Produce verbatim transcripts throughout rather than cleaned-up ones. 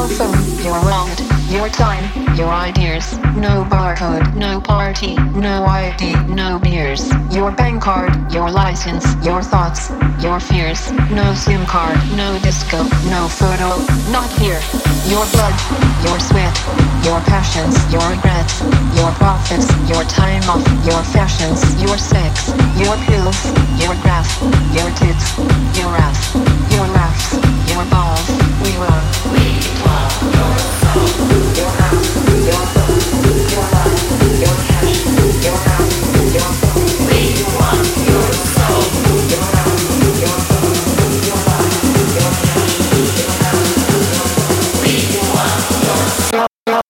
phone, your wallet, your time, your ideas. No barcode, no party, no I D, no beers. Your bank card, your license, your thoughts, your fears. No SIM card, no disco, no photo, not here. Your blood, your sweat, your passions, your regrets, your profits, your time off, your fashions, your sex, your pills, your graph, your tits, your ass, your laughs, your balls. We love, we love your soul, your house, your phone, your life, your cash, your house, your phone. We want your soul, your house, your phone, your life, your cash, your house, your phone. We want your soul.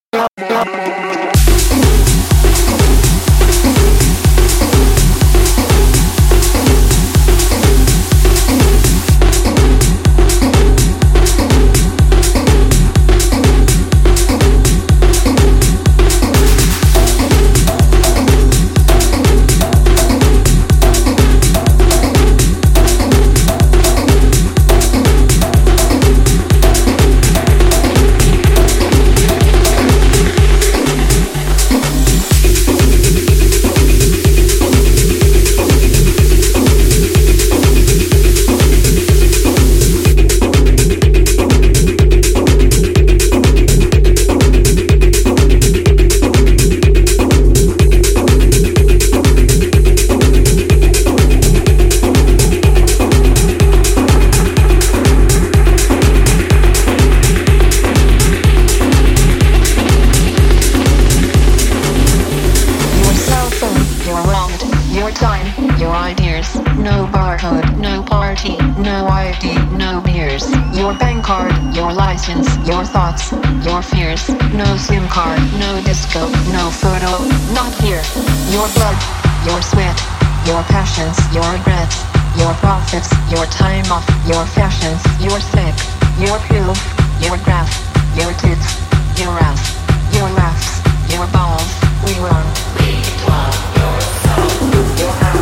Your time, your ideas, no barcode, no party, no I D, no beers. Your bank card, your license, your thoughts, your fears. No SIM card, no disco, no photo, not here. Your blood, your sweat, your passions, your regrets, your profits, your time off, your fashions, your sex, your pills, your graph, your tits, your ass, your laughs, your balls. We love, we love your soul, your house.